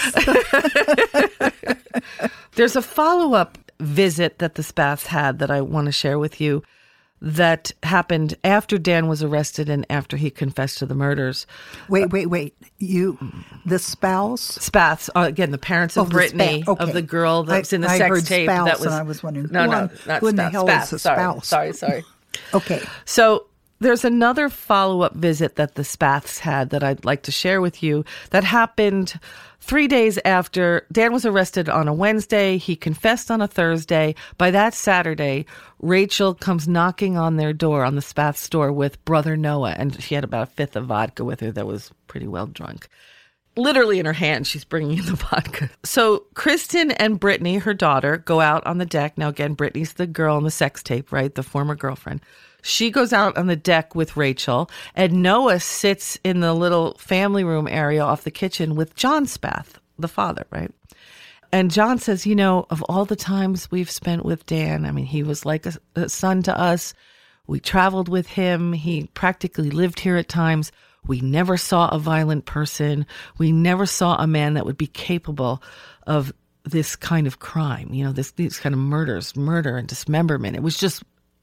There's a follow-up visit that the Spaths had that I want to share with you that happened after Dan was arrested and after he confessed to the murders. Wait, wait, wait. You, the spouse? Spaths, uh, again, the parents of oh, Brittany, spa- okay. of the girl that was in the I, sex I heard tape. Spouse that was, and I was wondering, no, who, no, on, not who in spouse. the hell Spaths, is a sorry, spouse? Sorry, sorry. Okay. So there's another follow-up visit that the Spaths had that I'd like to share with you that happened three days after Dan was arrested on a Wednesday. He confessed on a Thursday. By that Saturday, Rachel comes knocking on their door, on the Spaths' door, with brother Noah, and she had about a fifth of vodka with her that was pretty well drunk. Literally in her hand, she's bringing in the vodka. So Kristen and Brittany, her daughter, go out on the deck. Now, again, Brittany's the girl in the sex tape, right? The former girlfriend. She goes out on the deck with Rachel, and Noah sits in the little family room area off the kitchen with John Spath, the father, right? And John says, you know, of all the times we've spent with Dan, I mean, he was like a, a son to us. We traveled with him. He practically lived here at times. We never saw a violent person. We never saw a man that would be capable of this kind of crime, you know, this these kind of murders, murder and dismemberment. It was just,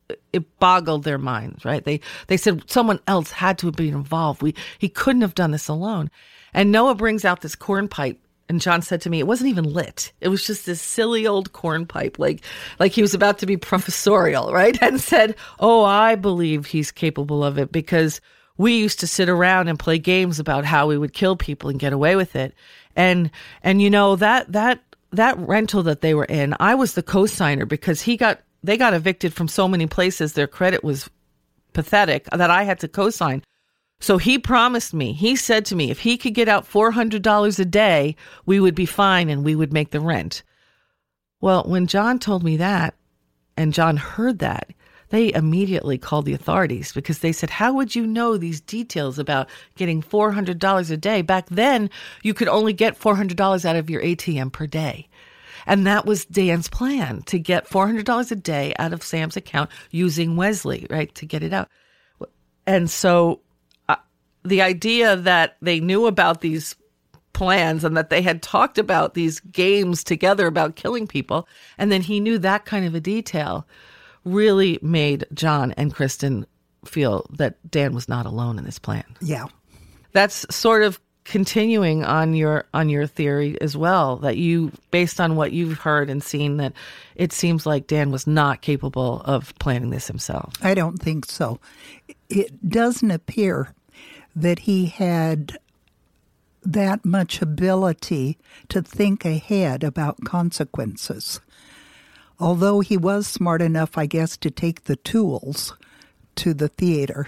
it boggled their minds, right? They they said someone else had to have been involved. We he couldn't have done this alone. And Noah brings out this corn pipe, and John said to me, it wasn't even lit. It was just this silly old corn pipe, like like he was about to be professorial, right? And said, oh, I believe he's capable of it because we used to sit around and play games about how we would kill people and get away with it. And and you know, that that that rental that they were in, I was the co-signer because he got they got evicted from so many places. Their credit was pathetic that I had to co-sign. So he promised me, he said to me, if he could get out four hundred dollars a day, we would be fine and we would make the rent. Well, when John told me that, and John heard that, they immediately called the authorities because they said, how would you know these details about getting four hundred dollars a day? Back then, you could only get four hundred dollars out of your A T M per day. And that was Dan's plan, to get four hundred dollars a day out of Sam's account using Wesley, right, to get it out. And so uh, the idea that they knew about these plans and that they had talked about these games together about killing people, and then he knew that kind of a detail, really made John and Kristen feel that Dan was not alone in this plan. Yeah. That's sort of continuing on your on your theory as well, that you, based on what you've heard and seen, that it seems like Dan was not capable of planning this himself. I don't think so. It doesn't appear that he had that much ability to think ahead about consequences. Although he was smart enough, I guess, to take the tools to the theater.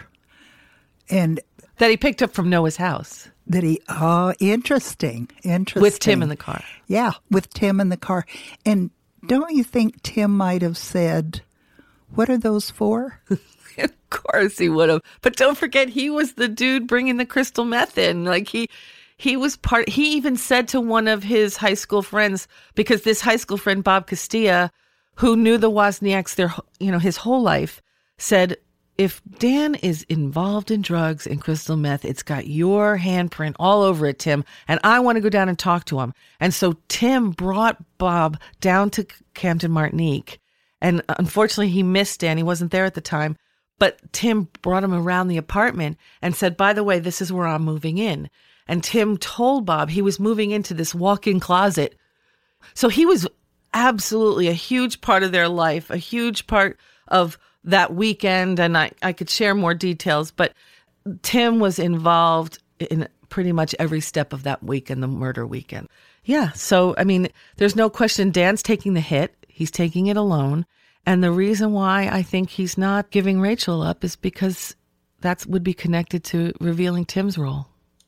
And that he picked up from Noah's house. That he, oh, interesting, interesting. With Tim in the car. Yeah, with Tim in the car. And don't you think Tim might have said, what are those for? Of course he would have. But don't forget, he was the dude bringing the crystal meth in. Like he... He was part, he even said to one of his high school friends, because this high school friend, Bob Castilla, who knew the Wozniaks their, you know, his whole life, said, if Dan is involved in drugs and crystal meth, it's got your handprint all over it, Tim, and I want to go down and talk to him. And so Tim brought Bob down to Camden Martinique, and unfortunately he missed Dan. He wasn't there at the time, but Tim brought him around the apartment and said, by the way, this is where I'm moving in. And Tim told Bob he was moving into this walk-in closet. So he was absolutely a huge part of their life, a huge part of that weekend. And I, I could share more details, but Tim was involved in pretty much every step of that weekend, the murder weekend. Yeah. So, I mean, there's no question Dan's taking the hit. He's taking it alone. And the reason why I think he's not giving Rachel up is because that would be connected to revealing Tim's role.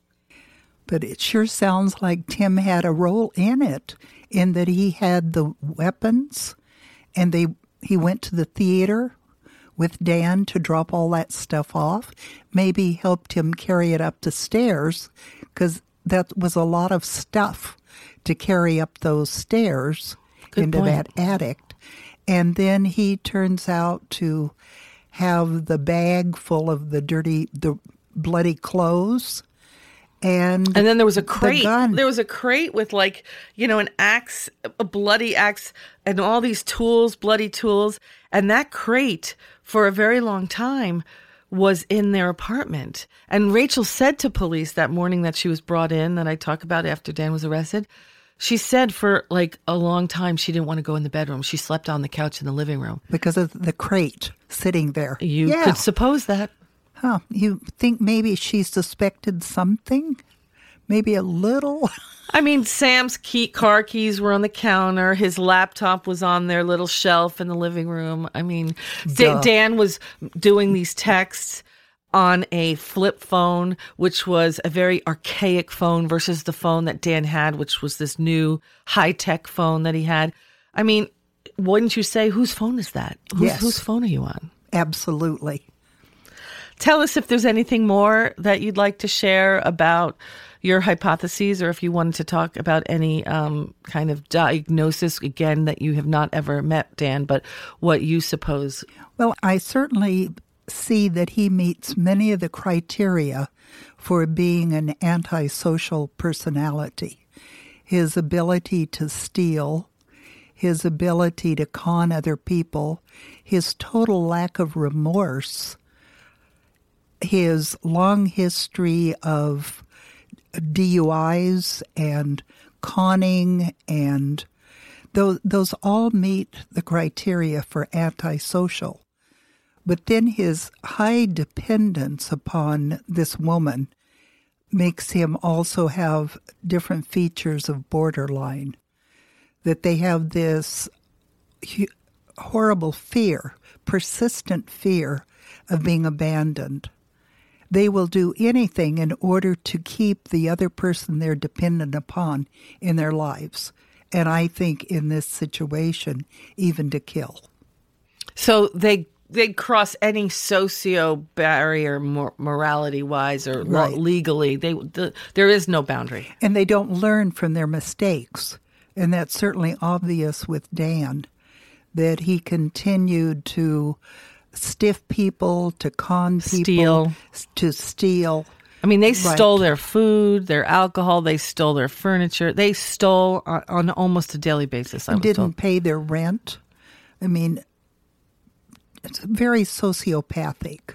But it sure sounds like Tim had a role in it, in that he had the weapons, and they he went to the theater with Dan to drop all that stuff off. Maybe helped him carry it up the stairs, because that was a lot of stuff to carry up those stairs Good into point. that attic. And then he turns out to have the bag full of the dirty, the bloody clothes. And, and then there was a crate. The there was a crate with, like, you know, an axe, a bloody axe, and all these tools, bloody tools. And that crate, for a very long time, was in their apartment. And Rachel said to police that morning that she was brought in, that I talk about after Dan was arrested, she said for like a long time she didn't want to go in the bedroom. She slept on the couch in the living room. Because of the crate sitting there. You yeah. could suppose that. Huh. You think maybe she suspected something? Maybe a little? I mean, Sam's key, car keys were on the counter. His laptop was on their little shelf in the living room. I mean, D- Dan was doing these texts on a flip phone, which was a very archaic phone versus the phone that Dan had, which was this new high-tech phone that he had. I mean, wouldn't you say, whose phone is that? Whose, yes. Whose phone are you on? Absolutely. Tell us if there's anything more that you'd like to share about your hypotheses, or if you wanted to talk about any um, kind of diagnosis, again, that you have not ever met Dan, but what you suppose. Well, I certainly see that he meets many of the criteria for being an antisocial personality. His ability to steal, his ability to con other people, his total lack of remorse, his long history of D U Is and conning, and those, those all meet the criteria for antisocial. But then his high dependence upon this woman makes him also have different features of borderline, that they have this horrible fear, persistent fear of being abandoned. They will do anything in order to keep the other person they're dependent upon in their lives. And I think in this situation, even to kill. So they they cross any socio barrier mor- morality-wise or right. lo- legally. They the, There is no boundary. And they don't learn from their mistakes. And that's certainly obvious with Dan, that he continued to stiff people, to con people, Steal. to steal. I mean, they Right. stole their food, their alcohol, they stole their furniture. They stole on, on almost a daily basis, I was Didn't told. pay their rent. I mean, it's very sociopathic.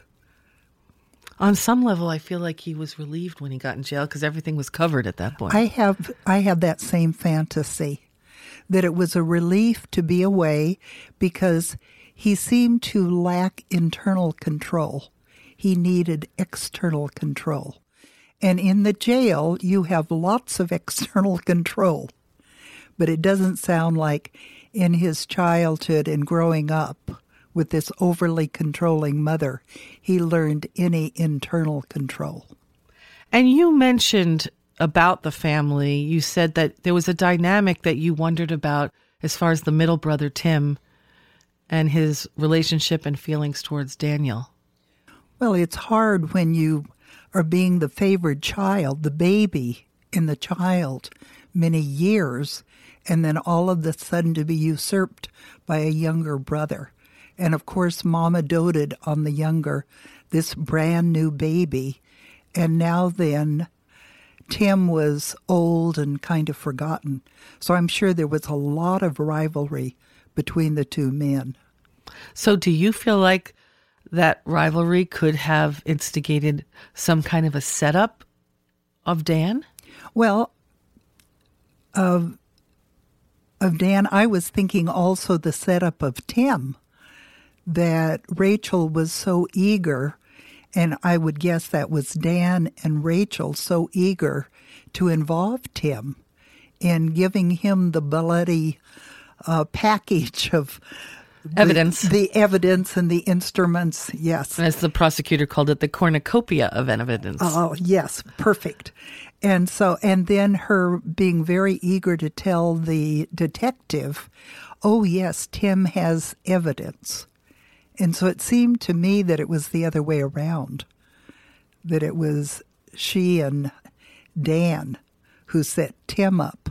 On some level, I feel like he was relieved when he got in jail because everything was covered at that point. I have I have that same fantasy, that it was a relief to be away because he seemed to lack internal control. He needed external control. And in the jail, you have lots of external control. But it doesn't sound like in his childhood and growing up with this overly controlling mother, he learned any internal control. And you mentioned about the family, you said that there was a dynamic that you wondered about as far as the middle brother, Tim, and his relationship and feelings towards Daniel. Well, it's hard when you are being the favored child, the baby in the child, many years, and then all of a sudden to be usurped by a younger brother. And of course, Mama doted on the younger, this brand new baby. And now then, Tim was old and kind of forgotten. So I'm sure there was a lot of rivalry between the two men. So do you feel like that rivalry could have instigated some kind of a setup of Dan? Well, of, of Dan, I was thinking also the setup of Tim, that Rachel was so eager, and I would guess that was Dan and Rachel so eager to involve Tim in giving him the bloody uh, package of evidence. The, the evidence and the instruments, yes. As the prosecutor called it, the cornucopia of evidence. Oh, yes, perfect. And so, and then her being very eager to tell the detective, oh, yes, Tim has evidence. And so it seemed to me that it was the other way around, that it was she and Dan who set Tim up.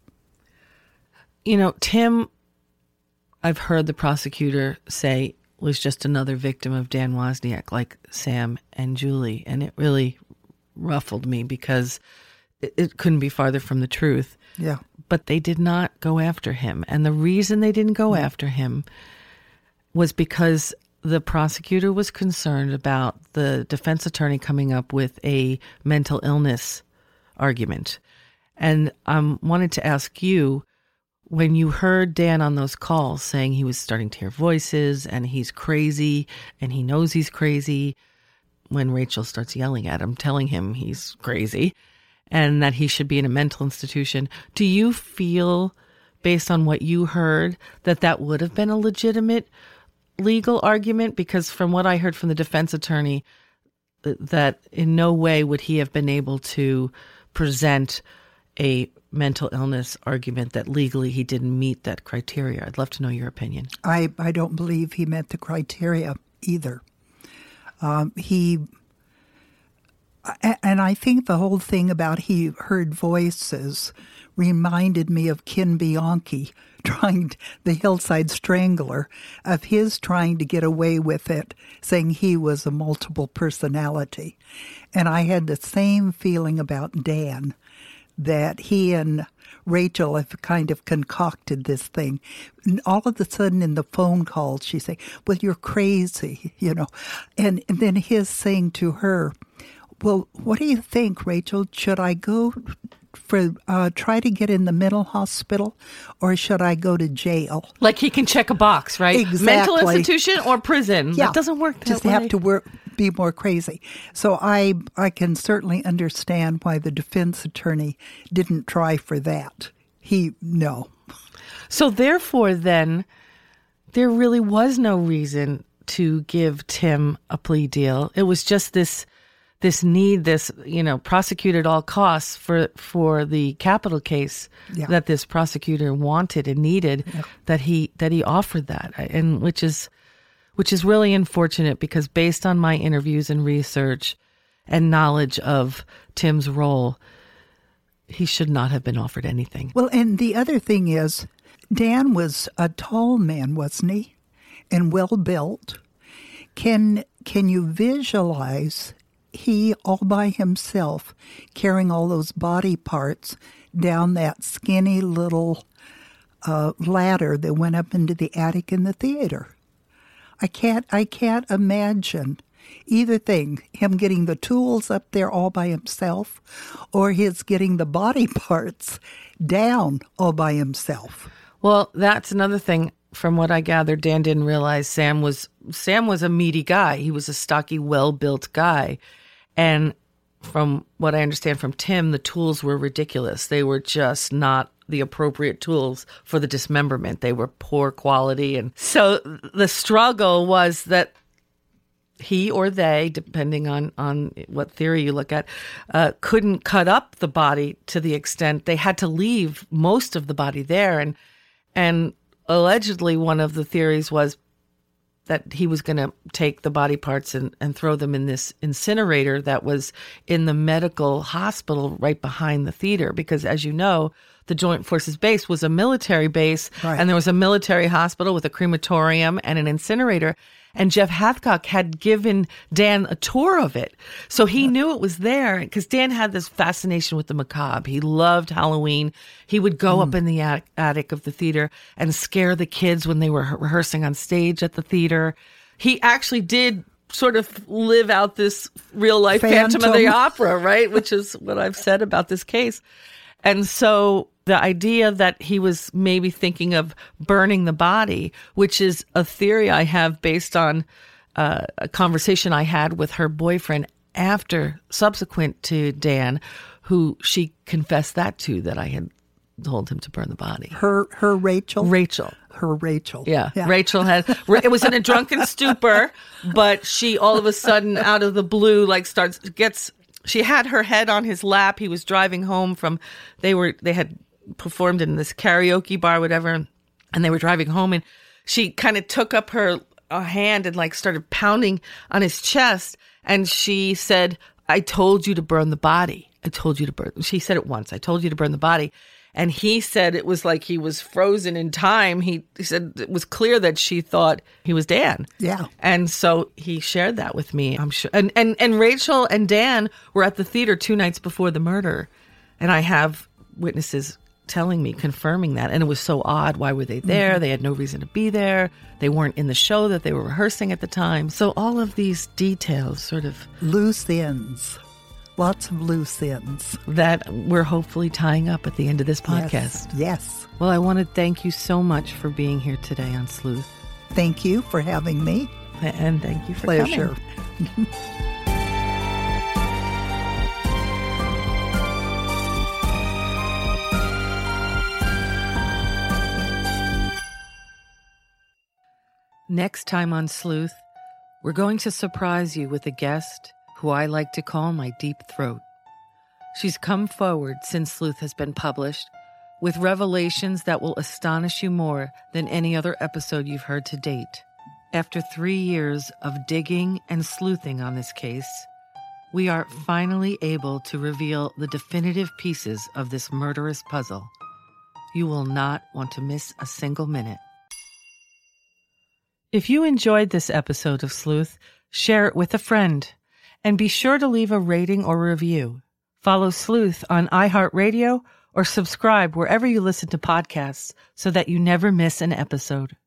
You know, Tim, I've heard the prosecutor say, was just another victim of Dan Wozniak, like Sam and Julie. And it really ruffled me because it, it couldn't be farther from the truth. Yeah. But they did not go after him. And the reason they didn't go after him was because the prosecutor was concerned about the defense attorney coming up with a mental illness argument. And I um, wanted to ask you, when you heard Dan on those calls saying he was starting to hear voices and he's crazy and he knows he's crazy, when Rachel starts yelling at him, telling him he's crazy and that he should be in a mental institution, do you feel, based on what you heard, that that would have been a legitimate legal argument? Because from what I heard from the defense attorney, that in no way would he have been able to present a mental illness argument that legally he didn't meet that criteria. I'd love to know your opinion. I, I don't believe he met the criteria either. Um, he, and I think the whole thing about he heard voices reminded me of Ken Bianchi trying, the Hillside Strangler, of his trying to get away with it, saying he was a multiple personality. And I had the same feeling about Dan, that he and Rachel have kind of concocted this thing. And all of a sudden in the phone call, she say, well, you're crazy, you know. And, and then his saying to her, well, what do you think, Rachel? Should I go for uh, try to get in the mental hospital, or should I go to jail? Like he can check a box, right? Exactly. Mental institution or prison. Yeah. It doesn't work that Just way. have to work, be more crazy. So I I can certainly understand why the defense attorney didn't try for that. He, no. So therefore, then, there really was no reason to give Tim a plea deal. It was just this this need, this, you know, prosecute at all costs for, for the capital case Yeah. that this prosecutor wanted and needed, Yeah. that he that he offered that, and which is which is really unfortunate, because based on my interviews and research and knowledge of Tim's role, he should not have been offered anything. Well, and the other thing is, Dan was a tall man, wasn't he? And well built. Can can you visualize he all by himself carrying all those body parts down that skinny little uh, ladder that went up into the attic in the theater? I can't I can't imagine either thing, him getting the tools up there all by himself, or his getting the body parts down all by himself. Well, that's another thing. From what I gathered, Dan didn't realize Sam was Sam was a meaty guy. He was a stocky, well-built guy. And from what I understand from Tim, the tools were ridiculous. They were just not the appropriate tools for the dismemberment. They were poor quality. And so the struggle was that he or they, depending on, on what theory you look at, uh, couldn't cut up the body to the extent they had to leave most of the body there. And, and allegedly one of the theories was that he was going to take the body parts and, and throw them in this incinerator that was in the medical hospital right behind the theater. Because as you know, the Joint Forces Base was a military base, right. And there was a military hospital with a crematorium and an incinerator. And Jeff Hathcock had given Dan a tour of it. So he knew it was there because Dan had this fascination with the macabre. He loved Halloween. He would go mm. up in the attic, attic of the theater and scare the kids when they were rehearsing on stage at the theater. He actually did sort of live out this real life Phantom, Phantom of the Opera, right? Which is what I've said about this case. And so the idea that he was maybe thinking of burning the body, which is a theory I have based on uh, a conversation I had with her boyfriend after, subsequent to Dan, who she confessed that to, that I had told him to burn the body. Her, her Rachel? Rachel. Her Rachel. Yeah. yeah. Rachel had, it was in a drunken stupor, but she all of a sudden out of the blue, like starts, gets, she had her head on his lap. He was driving home from, they were, they had performed in this karaoke bar, whatever, and they were driving home, and she kind of took up her uh, hand and like started pounding on his chest. And she said, I told you to burn the body. I told you to burn. She said it once. I told you to burn the body. And he said it was like he was frozen in time. He, he said it was clear that she thought he was Dan. Yeah. And so he shared that with me, I'm sure. And, and, and Rachel and Dan were at the theater two nights before the murder. And I have witnesses telling me, confirming that. And it was so odd. Why were they there? Mm-hmm. They had no reason to be there. They weren't in the show that they were rehearsing at the time. So all of these details sort of... Loose ends. Lots of loose ends. That we're hopefully tying up at the end of this podcast. Yes. yes. Well, I want to thank you so much for being here today on Sleuth. Thank you for having me. And thank you for Pleasure. coming. Next time on Sleuth, we're going to surprise you with a guest who I like to call my deep throat. She's come forward since Sleuth has been published with revelations that will astonish you more than any other episode you've heard to date. After three years of digging and sleuthing on this case, we are finally able to reveal the definitive pieces of this murderous puzzle. You will not want to miss a single minute. If you enjoyed this episode of Sleuth, share it with a friend. And be sure to leave a rating or review. Follow Sleuth on iHeartRadio or subscribe wherever you listen to podcasts so that you never miss an episode.